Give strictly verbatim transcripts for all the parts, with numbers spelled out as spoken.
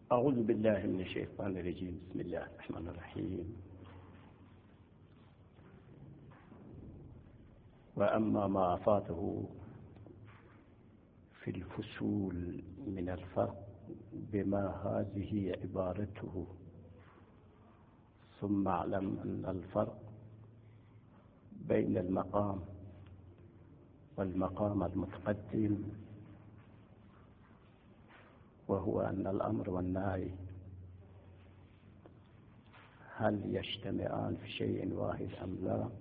أعوذ بالله من الشيطان الرجيم. بسم الله الرحمن الرحيم. وأما ما أفاته في الفصول من الفرق بما هذه عبارته، ثم اعلم أن الفرق بين المقام والمقام المتقدم وهو أن الأمر والنهي هل يجتمعان في شيء واحد أم لا؟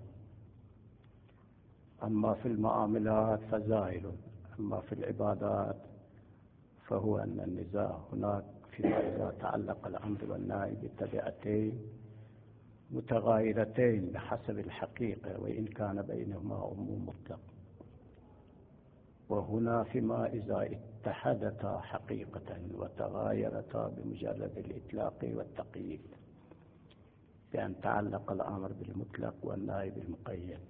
أما في المعاملات فزائل، أما في العبادات فهو أن النزاع هناك فيما إذا تعلق الأمر والنهي بتبعتين متغايرتين بحسب الحقيقة وإن كان بينهما عموم مطلق، وهنا فيما إذا اتحدتا حقيقة وتغايرتا بمجرد الإطلاق والتقييد، بأن تعلق الأمر بالمطلق والنهي بالمقيد.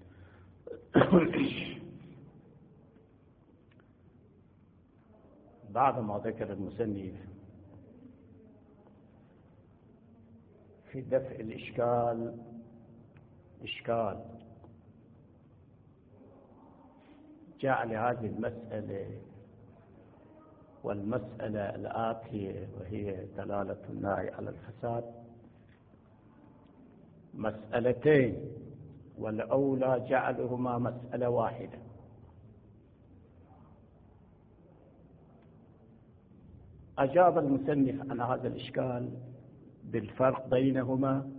بعد ما ذكر المصنف في دفع الإشكال إشكال جعل هذه المسألة والمسألة الآتية وهي دلالة النهي على الفساد مسألتين، والأولى جعلهما مسألة واحدة. أجاب المصنف عن هذا الإشكال بالفرق بينهما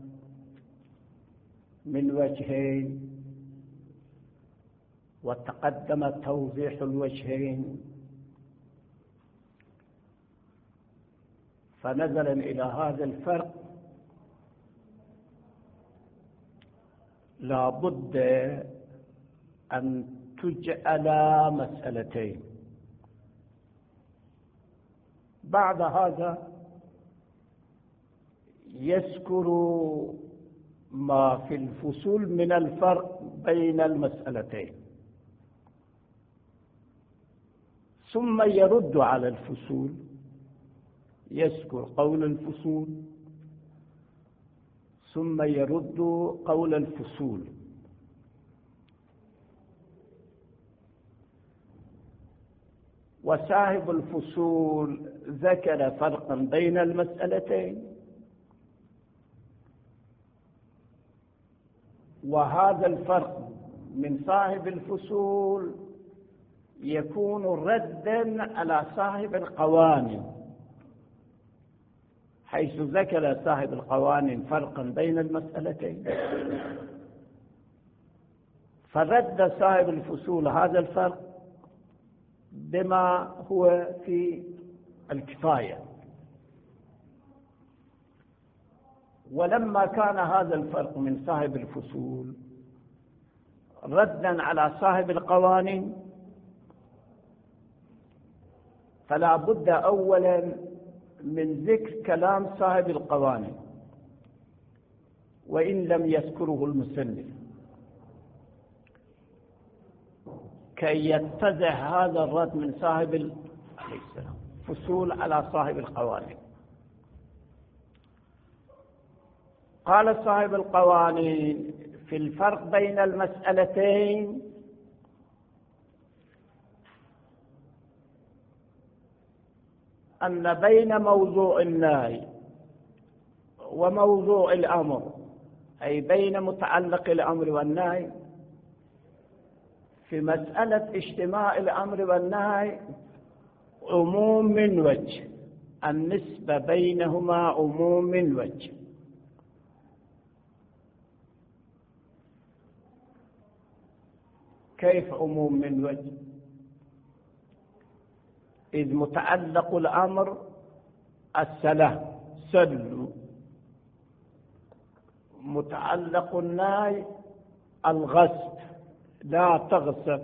من وجهين، وتقدم توضيح الوجهين، فنظرا إلى هذا الفرق لا بد أن تجعل مسألتين. بعد هذا يذكر ما في الفصول من الفرق بين المسألتين، ثم يرد على الفصول، يذكر قول الفصول ثم يرد قول الفصول. وصاحب الفصول ذكر فرقا بين المسألتين، وهذا الفرق من صاحب الفصول يكون ردا على صاحب القوانين، حيث ذكر صاحب القوانين فرقا بين المسألتين، فرد صاحب الفصول هذا الفرق بما هو في الكفاية. ولما كان هذا الفرق من صاحب الفصول ردا على صاحب القوانين، فلا بد أولا من ذكر كلام صاحب القوانين وإن لم يذكره المصنف، كي يتضح هذا الرد من صاحب الفصول على صاحب القوانين. قال صاحب القوانين في الفرق بين المسألتين أن بين موضوع النهي وموضوع الأمر، أي بين متعلق الأمر والنهي، في مسألة اجتماع الأمر والنهي عموم من وجه، النسبة بينهما عموم من وجه. كيف عموم من وجه؟ إذ متعلق الأمر الصلاة صلوا، متعلق النهي الغصب لا تغصب،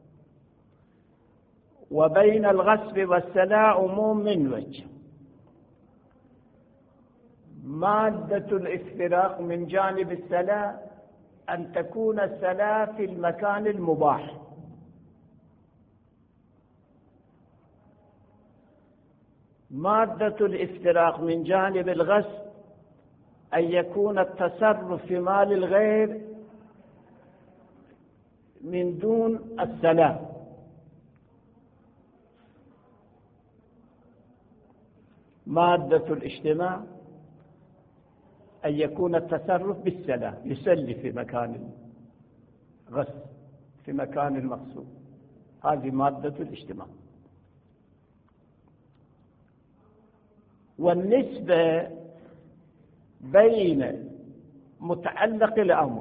وبين الغصب والصلاة عموم من وجه. مادة الافتراق من جانب الصلاة أن تكون الصلاة في المكان المباح، مادة الافتراق من جانب الغصب أن يكون التصرف في مال الغير من دون السلام، مادة الاجتماع أن يكون التصرف بالسلام، يسلي في مكان الغصب في مكان المغصوب، هذه مادة الاجتماع. والنسبة بين متعلق الأمر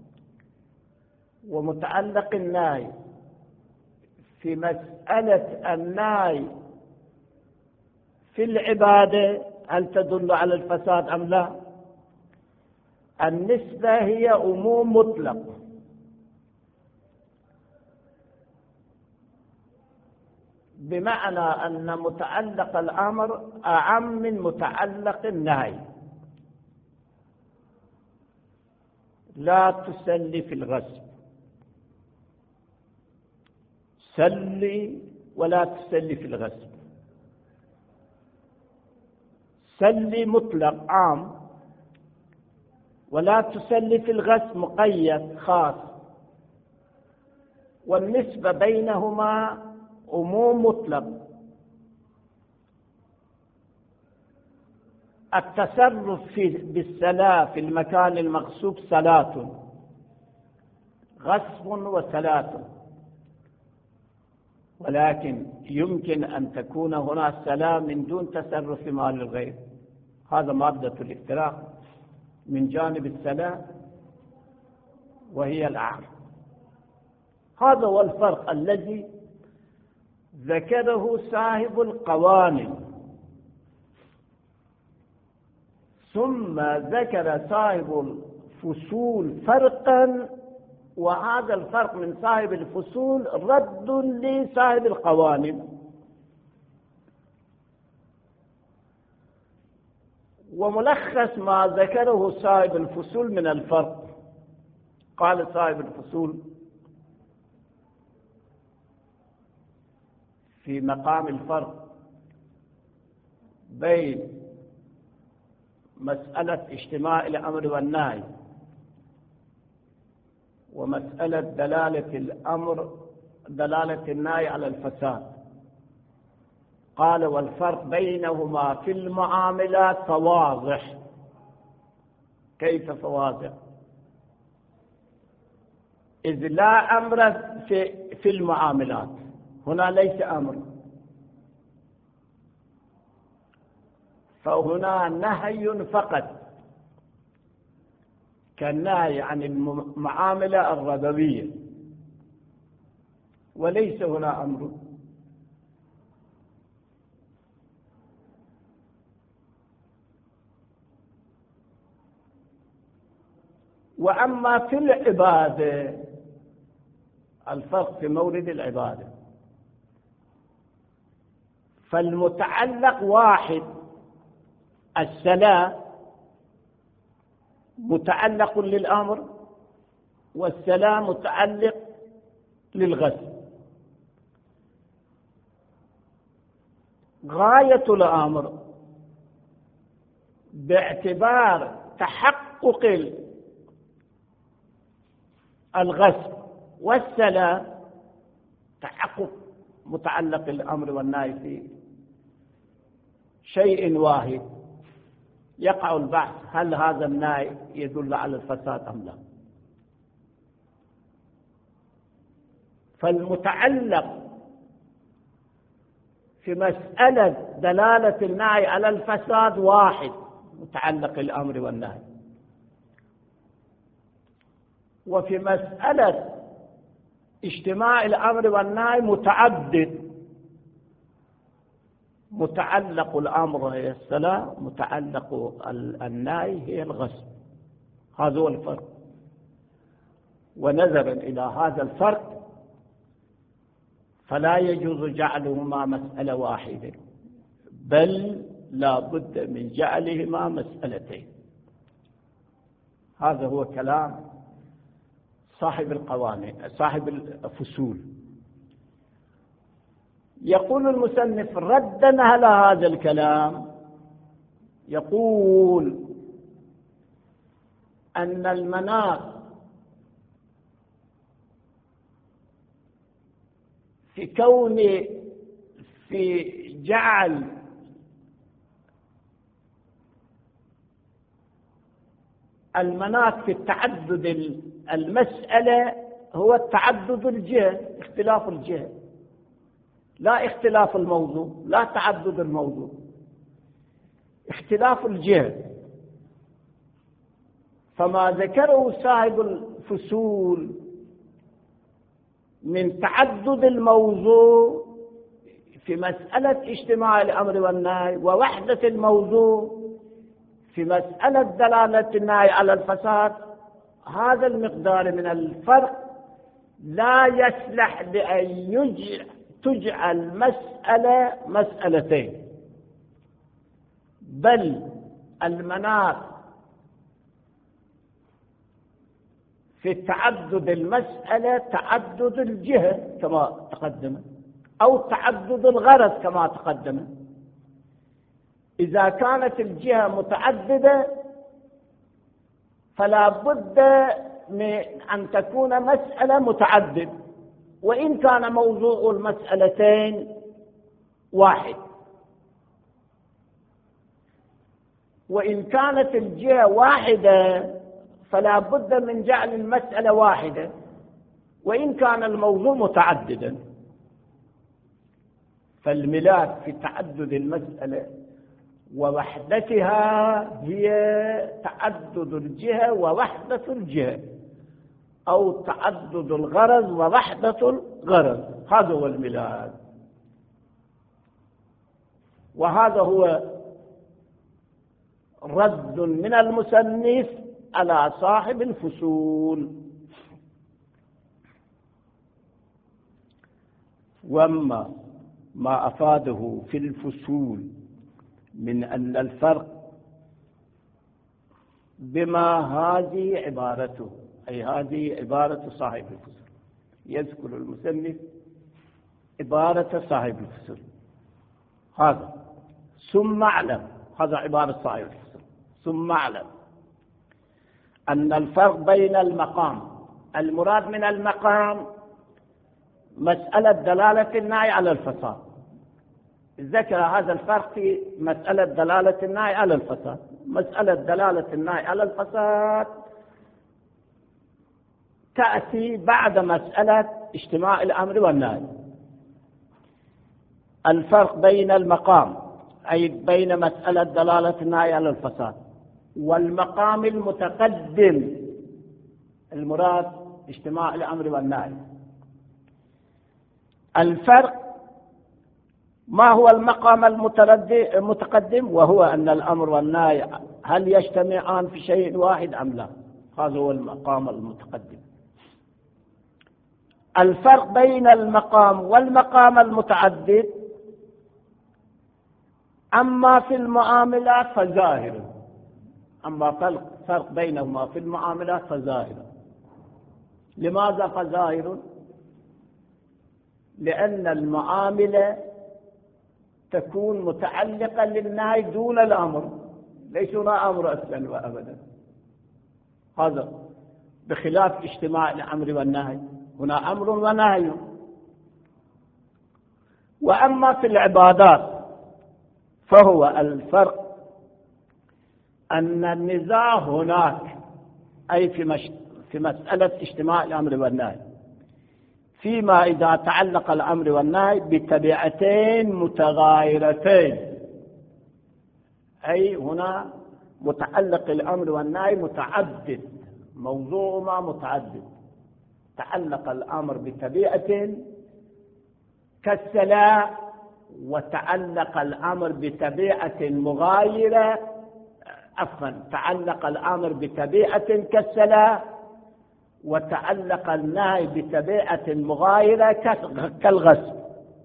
ومتعلق النهي في مسألة النهي في العبادة هل تدل على الفساد أم لا؟ النسبة هي عموم مطلق، بمعنى أن متعلق الأمر أعم من متعلق النهي. لا تسلي في الغصب، سلي ولا تسلي في الغصب. سلي مطلق عام، ولا تسلي في الغصب مقيد خاص، والنسبة بينهما عموم مطلق. التصرف في بالصلاة في المكان المغصوب صلاة، غصب وصلاة، ولكن يمكن أن تكون هنا الصلاة من دون تصرف في مال الغير، هذا مادة الافتراق من جانب الصلاة وهي الأعم. هذا هو الفرق الذي ذكره صاحب القوانين، ثم ذكر صاحب الفصول فرقا، وهذا الفرق من صاحب الفصول رد لصاحب القوانين. وملخص ما ذكره صاحب الفصول من الفرق، قال صاحب الفصول في مقام الفرق بين مسألة اجتماع الأمر والنهي ومسألة دلالة الأمر دلالة النهي على الفساد، قال والفرق بينهما في المعاملات فواضح. كيف فواضح؟ إذ لا أمر في, في المعاملات، هنا ليس أمر، فهنا نهي فقط كالنهي عن المعاملة الربوية، وليس هنا أمر. وأما في العبادة الفرق في مورد العبادة، فالمتعلق واحد، الصلاة متعلق للأمر والسلام متعلق للغسل. غاية الأمر باعتبار تحقق الغسل والسلام تحقق متعلق الأمر والنهي في شيء واحد، يقع البحث هل هذا النهي يدل على الفساد أم لا. فالمتعلق في مسألة دلالة النهي على الفساد واحد، متعلق الأمر والنهي، وفي مسألة اجتماع الأمر والنهي متعدد، متعلق الأمر هي الصلاة، متعلق النهي هي الغسل. هذا هو الفرق. ونظرا إلى هذا الفرق فلا يجوز جعلهما مسألة واحدة، بل لا بد من جعلهما مسألتين. هذا هو كلام صاحب القوانين صاحب الفصول. يقول المصنف ردا على هذا الكلام، يقول أن المناط في كون في جعل المناط في التعدد المسألة هو التعدد الجهة، اختلاف الجهة، لا اختلاف الموضوع، لا تعدد الموضوع، اختلاف الجهة. فما ذكره صاحب الفصول من تعدد الموضوع في مسألة اجتماع الأمر والنهي ووحدة الموضوع في مسألة دلالة النهي على الفساد، هذا المقدار من الفرق لا يصلح بأن تجعل مسألة مسألتين، بل المناط في التعدد المسألة تعدد الجهة كما تقدم، أو تعدد الغرض كما تقدم. إذا كانت الجهة متعددة فلا بد من أن تكون مسألة متعدد، وإن كان موضوع المسألتين واحد. وإن كانت الجهة واحدة فلا بد من جعل المسألة واحدة، وإن كان الموضوع متعددا. فالملاك في تعدد المسألة ووحدتها هي تعدد الجهة ووحدة الجهة، أو تعدد الغرض ووحدة الغرض، هذا هو الملاك. وهذا هو رد من المصنف على صاحب الفصول. وأما ما أفاده في الفصول من أن الفرق بما هذه عبارته، أي هذه عبارة صاحب الفصول، يذكر المصنف عبارة صاحب الفصول هذا، ثم اعلم، هذا عبارة صاحب الفصول، ثم اعلم أن الفرق بين المقام، المراد من المقام مسألة دلالة النهي على الفساد، ذكر هذا الفرق في مسألة دلالة النهي على الفساد. مسألة دلالة النهي على الفساد تأتي بعد مسألة اجتماع الأمر والنهي. الفرق بين المقام أي بين مسألة دلالة النهي على الفساد والمقام المتقدم، المراد اجتماع الأمر والنهي. الفرق ما هو المقام المتقدم؟ وهو أن الأمر والنهي هل يجتمعان في شيء واحد أم لا، هذا هو المقام المتقدم. الفرق بين المقام والمقام المتعدد أما في المعاملات فظاهر، أما فرق بينهما في المعاملات فظاهر. لماذا فظاهر؟ لأن المعاملة تكون متعلقة للنهي دون الأمر، ليس هنا أمر أصلا وأبدا، هذا بخلاف اجتماع الأمر والنهي، هنا أمر ونهي. وأما في العبادات فهو الفرق أن النزاع هناك أي في, مش في مسألة اجتماع الأمر والنهي فيما إذا تعلق الأمر والنهي بتبعتين متغايرتين، أي هنا متعلق الأمر والنهي متعدد، موضوعهما متعدد، تعلق الأمر بتبعة كالصلاة، وتعلق الأمر بتبعة مغايرة، عفوا تعلق الأمر بتبعة كالصلاة، وتعلق النهي بتبعة مغايرة كالغسل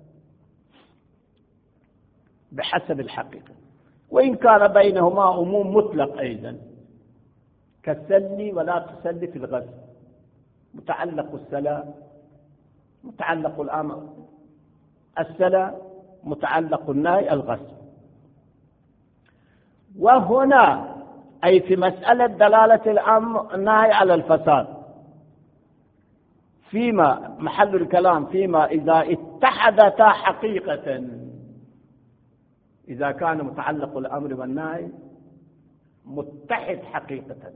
بحسب الحقيقة، وإن كان بينهما عموم مطلق أيضا كالسلي ولا تسلي في الغسل، متعلق الصلاة متعلق الأمر السلة متعلق النهي الغصب. وهنا أي في مسألة دلالة الأمر النهي على الفساد، فيما محل الكلام فيما إذا اتحدتا حقيقة، إذا كان متعلق الأمر والنهي متحد حقيقة،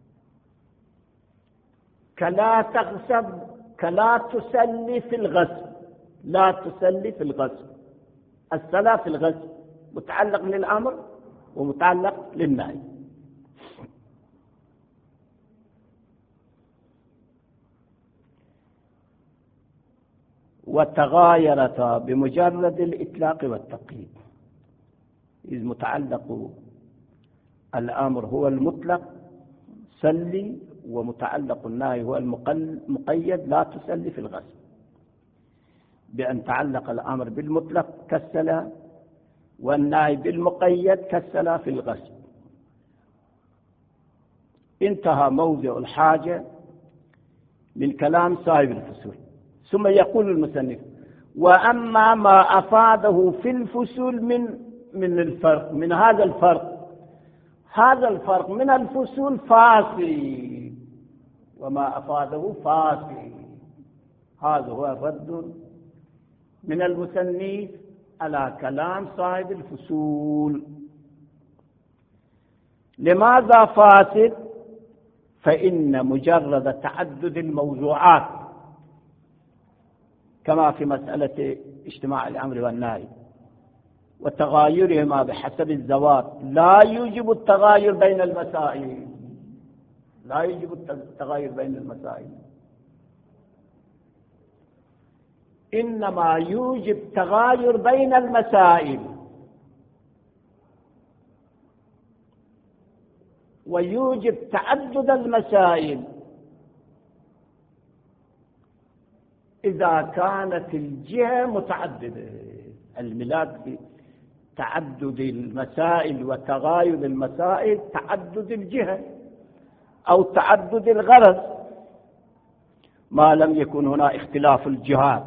كلا تغصب كلا تسلي في الغصب، لا تسلي في الغصب. السلا في الغصب متعلق للأمر ومتعلق للنهي. وتغايرتا بمجرد الإطلاق والتقييد، إذ متعلق الأمر هو المطلق سلي، ومتعلق النهي هو المقيد لا تسلي في الغصب، بأن تعلق الأمر بالمطلق كالسلا والنهي بالمقيد كالسلا في الغصب. انتهى موضع الحاجة من كلام صاحب الفصول. ثم يقول المصنف: وأما ما أفاده في الفصول من من الفرق، من هذا الفرق، هذا الفرق من الفصول فاسد، وما أفاده فاسد. هذا هو الرد من المصنف على كلام صاحب الفصول. لماذا فاسد؟ فإن مجرد تعدد الموضوعات كما في مسألة اجتماع الأمر والنهي وتغايرهما بحسب الذوات لا يوجب التغاير بين المسائل، لا يوجب التغاير بين المسائل، إنما يوجب تغاير بين المسائل، ويوجب تعدد المسائل إذا كانت الجهة متعددة. الملاك تعدد المسائل وتغاير المسائل تعدد الجهة أو تعدد الغرض، ما لم يكن هنا اختلاف الجهات.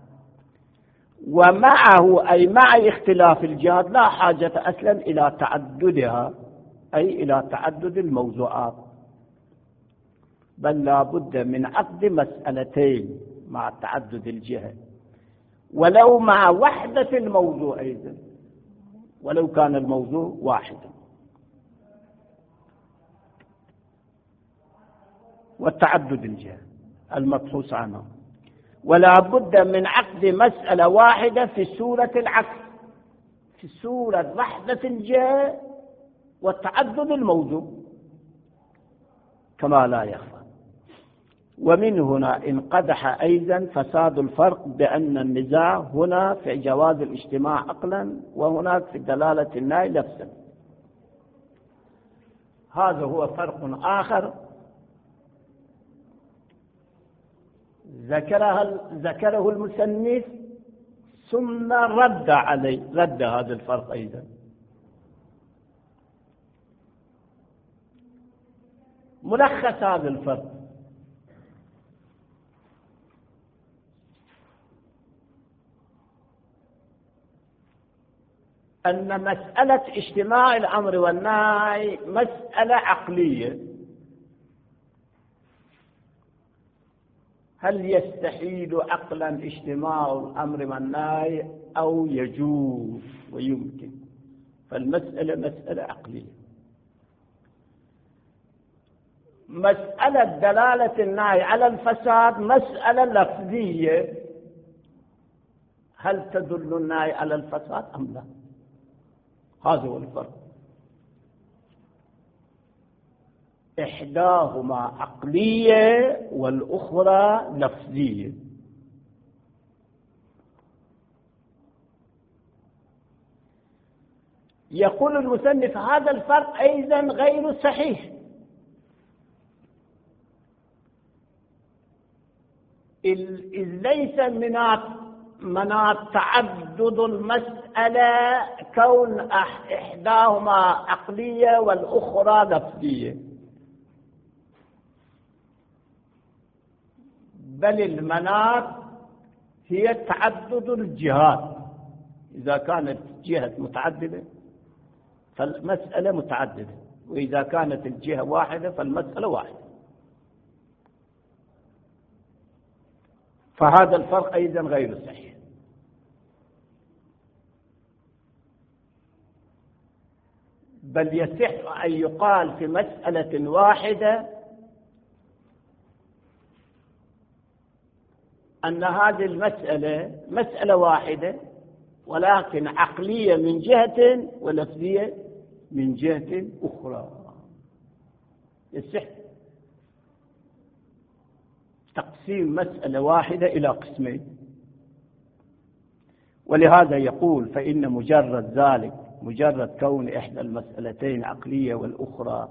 ومعه أي مع اختلاف الجهات لا حاجة أصلا إلى تعددها، أي إلى تعدد الموضوعات، بل لا بد من عقد مسألتين مع تعدد الجهة، ولو مع وحدة الموضوع أيضا، ولو كان الموضوع واحدا. والتعدد الجهة المبحوث عنه، ولا بد من عقد مسألة واحدة في سورة العكس، في سورة وحدة الجهة والتعدد الموضوع كما لا يخفى. ومن هنا انقدح أيضا فساد الفرق بأن النزاع هنا في جواز الاجتماع عقلا، وهناك في دلالة النهي لفظا. هذا هو فرق آخر ذكره ذكره المصنف ثم رد عليه، رد هذا الفرق أيضا. ملخص هذا الفرق: أن مسألة اجتماع الأمر والنهي مسألة عقلية. هل يستحيل عقلا اجتماع الأمر والنهي أو يجوز ويمكن؟ فالمسألة مسألة عقلية. مسألة دلالة النهي على الفساد مسألة لفظية، هل تدل النهي على الفساد أم لا؟ هذا هو الفرق. إحداهما عقلية والأخرى لفظية. يقول المصنف: هذا الفرق أيضا غير صحيح، إذ ليس من مناط تعدد المسألة كون إحداهما عقلية والأخرى لفظية، بل المناط هي تعدد الجهات. إذا كانت جهة متعددة فالمسألة متعددة، وإذا كانت الجهة واحدة فالمسألة واحدة. فهذا الفرق أيضا غير صحيح. بل يصح أن يقال في مسألة واحدة أن هذه المسألة مسألة واحدة، ولكن عقلية من جهة ولفظية من جهة أخرى. يصح تقسيم مسألة واحدة إلى قسمين. ولهذا يقول: فإن مجرد ذلك، مجرد كون إحدى المسألتين عقلية والأخرى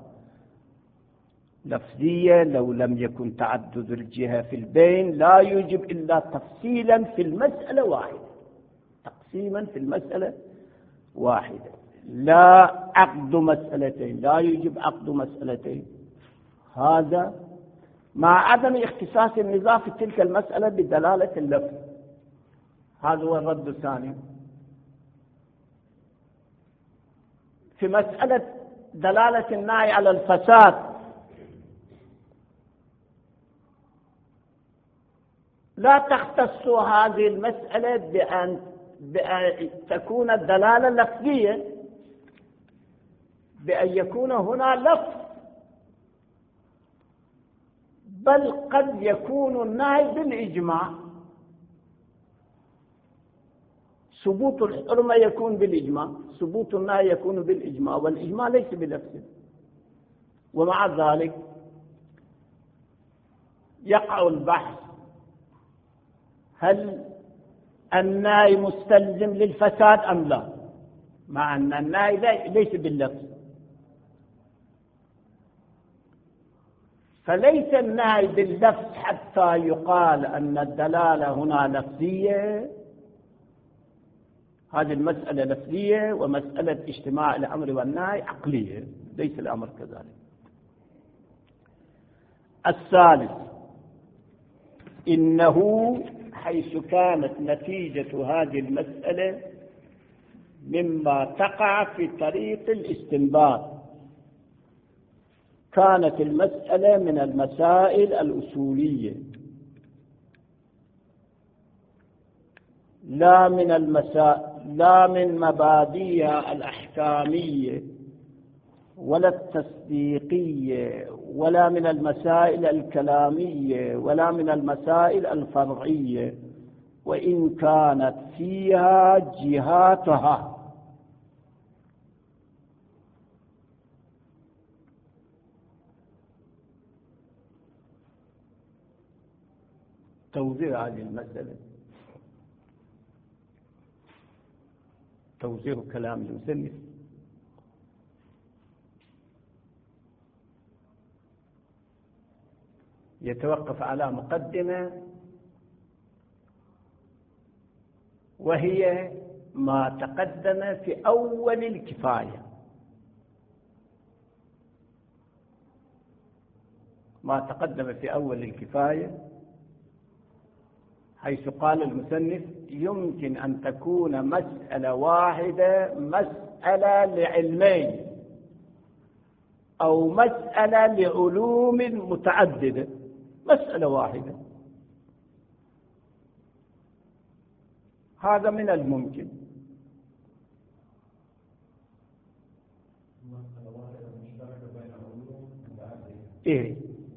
لفظية، لو لم يكن تعدد الجهة في البين، لا يوجب إلا تفصيلا في المسألة واحدة، تقسيما في المسألة واحدة، لا عقد مسألتين، لا يوجب عقد مسألتين. هذا مع عدم اختصاص النظام في تلك المسألة بدلالة اللفظ. هذا هو الرد الثاني. في مسألة دلالة النهي على الفساد لا تختص هذه المسألة بأن, بأن تكون الدلالة لفظية، بأن يكون هنا لفظ، بل قد يكون النهي بالإجماع. ثبوت الحرمة يكون بالإجماع، ثبوت النهي يكون بالإجماع، والإجماع ليس بلفظ. ومع ذلك يقع البحث: هل النهي مستلزم للفساد أم لا؟ مع أن النهي ليس باللفظ. فليس النهي باللفظ حتى يقال أن الدلالة هنا لفظية. هذه المسألة لفظية، ومسألة اجتماع الأمر والنهي عقلية، ليس الأمر كذلك. الثالث: إنه حيث كانت نتيجة هذه المسألة مما تقع في طريق الاستنباط، كانت المسألة من المسائل الأصولية لا من المسائل لا من مبادئها الأحكامية ولا التصديقية، ولا من المسائل الكلامية، ولا من المسائل الفرعية، وإن كانت فيها جهاتها. توزيع هذه المسألة، توزيع كلام المصنف. يتوقف على مقدمة، وهي ما تقدم في أول الكفاية. ما تقدم في أول الكفاية حيث قال المصنف: يمكن أن تكون مسألة واحدة مسألة لعلمين، أو مسألة لعلوم متعددة، مسألة واحدة. هذا من الممكن. إيه؟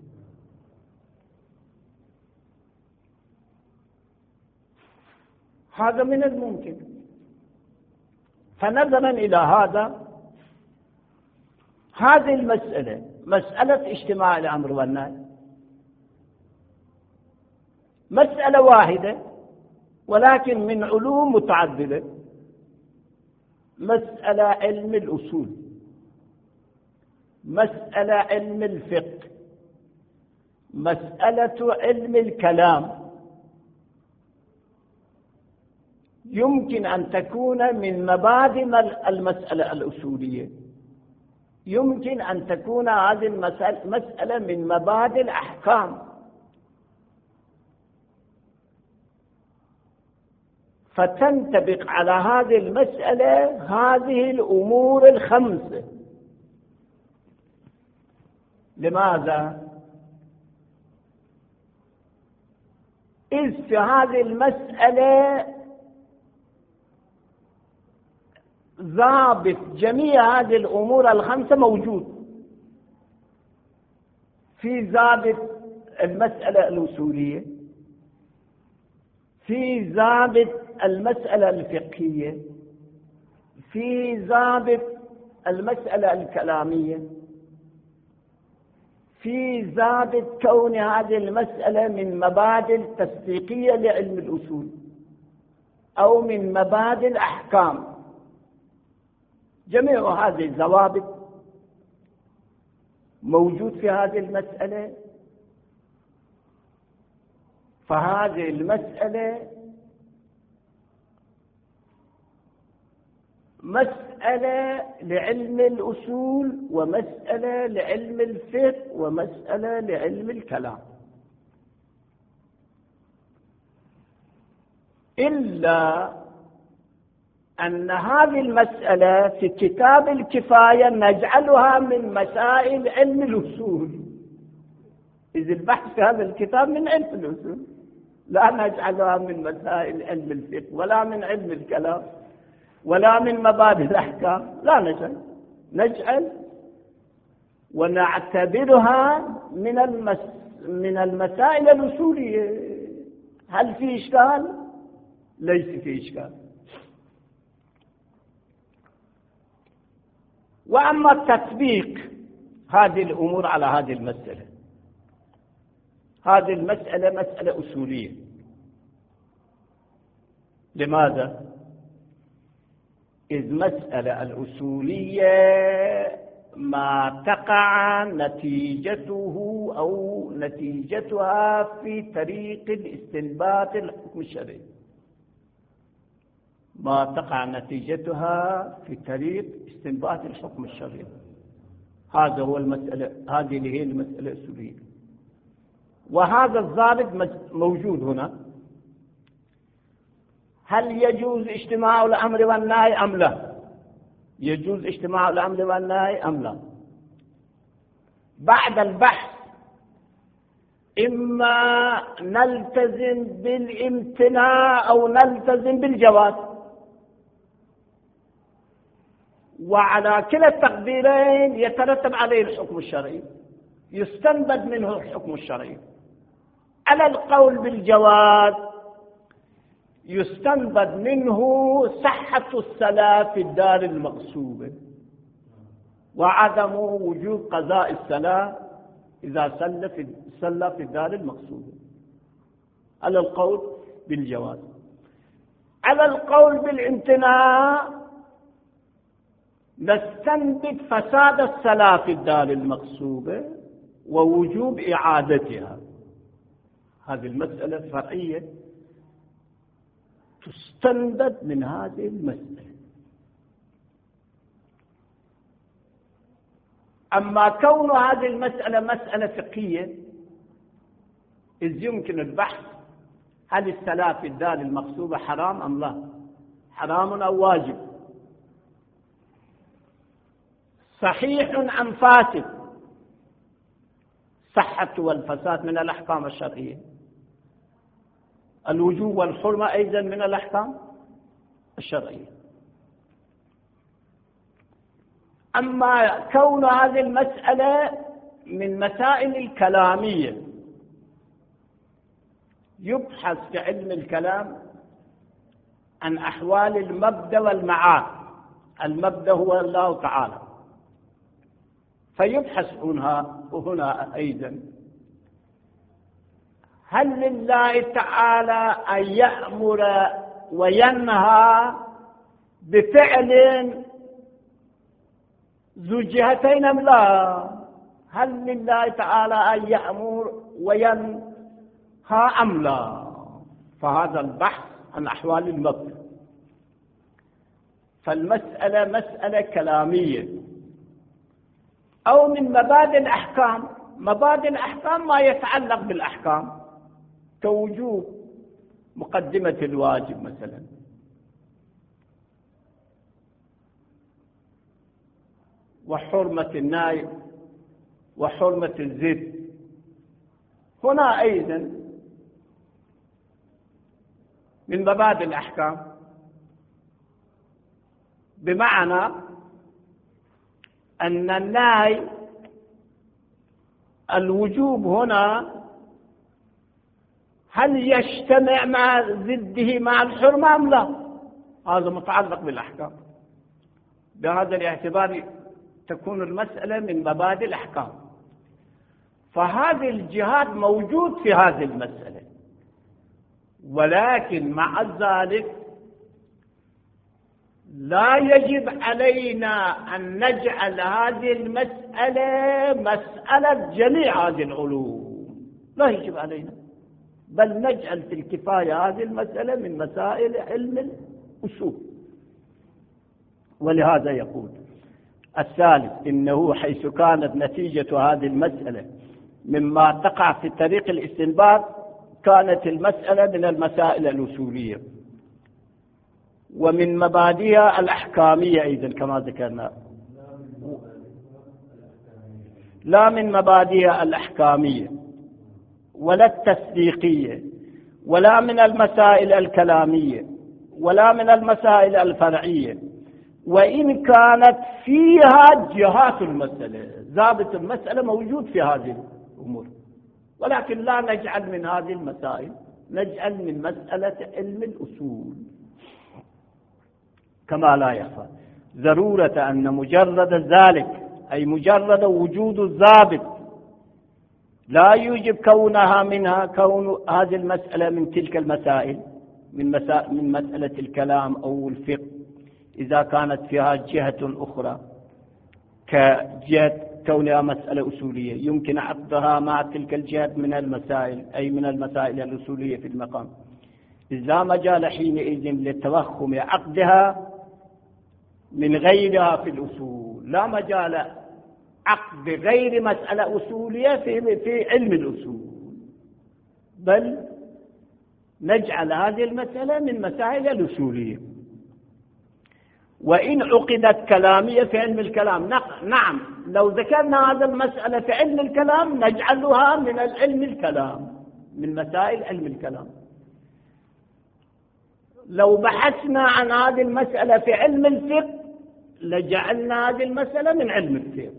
هذا من الممكن. فنظرا إلى هذا، هذه المسألة مسألة اجتماع الأمر والنهي مسألة واحدة، ولكن من علوم متعددة. مسألة علم الأصول، مسألة علم الفقه، مسألة علم الكلام. يمكن أن تكون من مبادئ المسألة الأصولية، يمكن أن تكون هذه المسألة من مبادئ الأحكام. فتنطبق على هذه المسألة هذه الأمور الخمسة. لماذا؟ إذ في هذه المسألة ضابط جميع هذه الأمور الخمسة موجود في ضابط المسألة الأصولية، في ضابط المسألة الفقهية، في ضابط المسألة الكلامية، في ضابط كون هذه المسألة من مبادئ التصديقية لعلم الأصول أو من مبادئ الأحكام. جميع هذه الضوابط موجود في هذه المسألة. فهذه المسألة مسألة لعلم الأصول ومسألة لعلم الفقه ومسألة لعلم الكلام. إلا أن هذه المسألة في كتاب الكفاية نجعلها من مسائل علم الأصول، إذ البحث في هذا الكتاب من علم الأصول، لا نجعلها من مسائل علم الفقه ولا من علم الكلام ولا من مبادئ الأحكام، لا نجعل نجعل ونعتبرها من المس من المسائل الأصولية. هل في إشكال؟ ليس في إشكال. وأما تطبيق هذه الأمور على هذه المسألة، هذه المسألة مسألة أصولية. لماذا؟ إذ مسألة الأصولية ما تقع نتيجته أو نتيجتها في طريق الاستنباط الحكم الشرعي، ما تقع نتيجتها في طريق استنباط الحكم الشرعي. هذا هو المسألة، هذه هي المسألة الأصولية. وهذا الضابط موجود هنا. هل يجوز اجتماع الأمر والنهي أم لا؟ يجوز اجتماع الأمر والنهي أم لا؟ بعد البحث إما نلتزم بالامتناع أو نلتزم بالجواز، وعلى كلا التقديرين يترتب عليه الحكم الشرعي، يستنبط منه الحكم الشرعي. على القول بالجواز يستنبط منه صحة الصلاة في الدار المغصوبة وعدم وجوب قضاء الصلاة إذا صلى في صلى في الدار المغصوبة، على القول بالجواز. على القول بالامتناع نستنبط فساد الصلاة في الدار المغصوبة ووجوب إعادتها. هذه المسألة فرعية تستنبط من هذه المسألة. أما كون هذه المسألة مسألة فقهية، إذ يمكن البحث هل الصلاة في الدار المغصوبة حرام أم لا، حرام أو واجب، صحيح أم فاسد، صحة والفساد من الأحكام الشرعية، الوجوب والحرمة أيضا من الأحكام الشرعية. أما كون هذه المسألة من مسائل الكلامية، يبحث في علم الكلام عن أحوال المبدأ والمعاد. المبدأ هو الله تعالى، فيبحث هنا وهنا أيضا هل لله تعالى أن يأمر وينهى بفعل ذو جهتين أم لا؟ هل لله تعالى أن يأمر وينهى أم لا؟ فهذا البحث عن أحوال المبدأ. فالمسألة مسألة كلامية أو من مبادئ الأحكام. مبادئ الأحكام ما يتعلق بالأحكام كوجوب مقدمة الواجب مثلا، وحرمة النائب وحرمة الزد. هنا أيضا من مبادئ الأحكام، بمعنى أن النهي الوجوب هنا هل يجتمع مع ضده مع الحرمة أم لا؟ هذا متعلق بالأحكام. بهذا الاعتبار تكون المسألة من مبادئ الأحكام. فهذه الجهات موجود في هذه المسألة، ولكن مع ذلك لا يجب علينا أن نجعل هذه المسألة مسألة جميع هذه العلوم، لا يجب علينا، بل نجعل في الكفاية هذه المسألة من مسائل علم الأصول. ولهذا يقول الثالث إنه حيث كانت نتيجة هذه المسألة مما تقع في طريق الاستنباط كانت المسألة من المسائل الأصولية ومن مبادئها الأحكامية أيضا كما ذكرنا، لا من مبادئها الأحكامية ولا التصديقية ولا من المسائل الكلامية ولا من المسائل الفرعية، وإن كانت فيها جهات المسألة، ضابط المسألة موجود في هذه الأمور، ولكن لا نجعل من هذه المسائل، نجعل من مسألة علم الأصول. كما لا يخفى ضرورة أن مجرد ذلك أي مجرد وجود الضابط لا يوجب كونها منها، كون هذه المسألة من تلك المسائل، من, مسا... من مسألة الكلام أو الفقه، إذا كانت فيها جهة أخرى كجهة كونها مسألة أصولية يمكن عقدها مع تلك الجهة من المسائل، أي من المسائل الأصولية في المقام، إذا مجال حينئذ لتوخم عقدها من غيرها في الأصول، لا مجال عقد غير مسألة أصولية في في علم الأصول، بل نجعل هذه المسألة من مسائل الأصولية. وإن عقدت كلامية في علم الكلام، نعم لو ذكرنا هذه المسألة في علم الكلام نجعلها من العلم الكلام، من مسائل علم الكلام. لو بحثنا عن هذه المسألة في علم الفقه لجعلنا هذه المسألة من علم الفقه.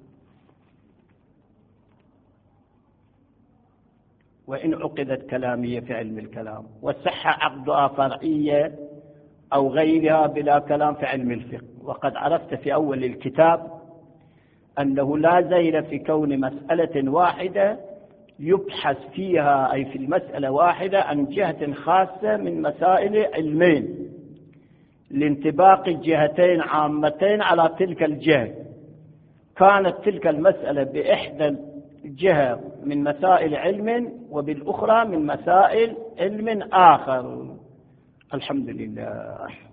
وإن عقدت كلامية في علم الكلام وصح عقدها فرعية أو غيرها بلا كلام في علم الفقه. وقد عرفت في أول الكتاب أنه لا زيل في كون مسألة واحدة يبحث فيها، أي في المسألة واحدة، عن جهة خاصة من مسائل علمين لانطباق الجهتين عامتين على تلك الجهة، كانت تلك المسألة بإحدى جهة من مسائل علم وبالأخرى من مسائل علم آخر. الحمد لله.